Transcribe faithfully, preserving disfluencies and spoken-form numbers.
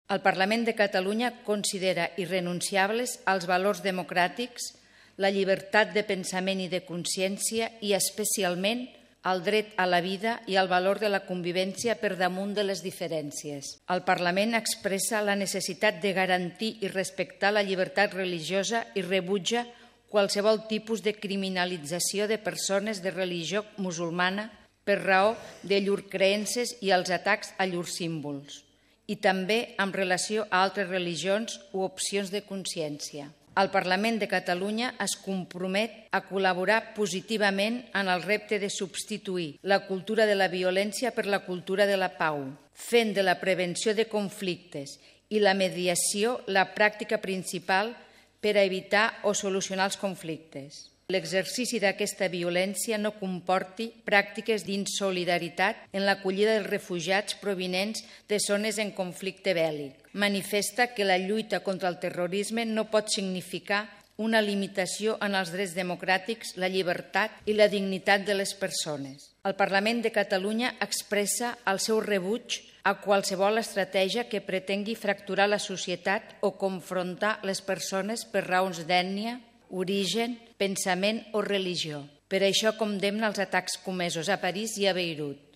El Parlament de Catalunya considera irrenunciables els valors democràtics, la llibertat de pensament i de consciència i, especialment, el dret a la vida i el valor de la convivència per damunt de les diferències. El Parlament expressa la necessitat de garantir i respectar la llibertat religiosa i rebutja qualsevol tipus de criminalització de persones de religió musulmana per raó de llurs creences i els atacs a llurs símbols, i també amb relació a altres religions o opcions de consciència. El Parlament de Catalunya es compromet a col·laborar positivament en el repte de substituir la cultura de la violència per la cultura de la pau, fent de la prevenció de conflictes i la mediació la pràctica principal per a evitar o solucionar els conflictes. L'exercici d'aquesta violència no comporti pràctiques d'insolidaritat en l'acollida dels refugiats provinents de zones en conflicte bèl·lic. Manifesta que la lluita contra el terrorisme no pot significar una limitació en els drets democràtics, la llibertat i la dignitat de les persones. El Parlament de Catalunya expressa el seu rebuig a qualsevol estratègia que pretengui fracturar la societat o confrontar les persones per raons d'ètnia, origen, pensament o religió. Per això condemna els atacs comesos a París i a Beirut.